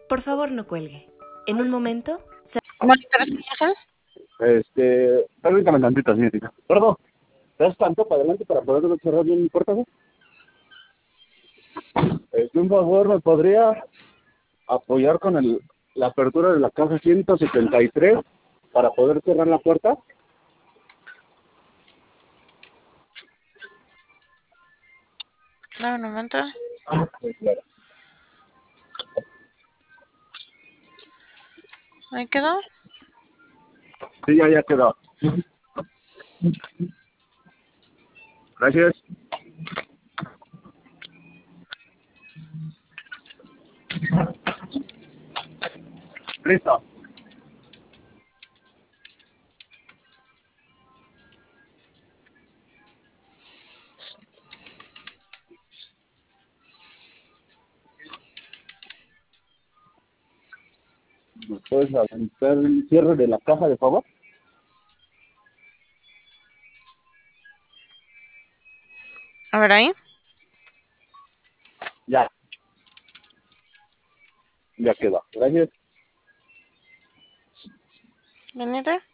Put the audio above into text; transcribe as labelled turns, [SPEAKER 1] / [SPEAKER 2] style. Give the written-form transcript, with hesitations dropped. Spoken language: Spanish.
[SPEAKER 1] Por favor, no cuelgue. En un momento...
[SPEAKER 2] ¿Monitores Ángel?
[SPEAKER 3] Permítame tantito, señorita. Perdón, ¿te das tanto para adelante para poder cerrar bien mi puerta? Un favor, ¿me podría apoyar con la apertura de la caja 173 para poder cerrar la puerta?
[SPEAKER 2] No, un momento.
[SPEAKER 3] Sí, claro.
[SPEAKER 2] ¿Ahí quedó?
[SPEAKER 3] Sí, ya quedó. Gracias. Listo. ¿Me puedes aventar el cierre de la caja, de favor?
[SPEAKER 2] A ver, ahí.
[SPEAKER 3] Ya. Ya quedó. Gracias.
[SPEAKER 2] Venite.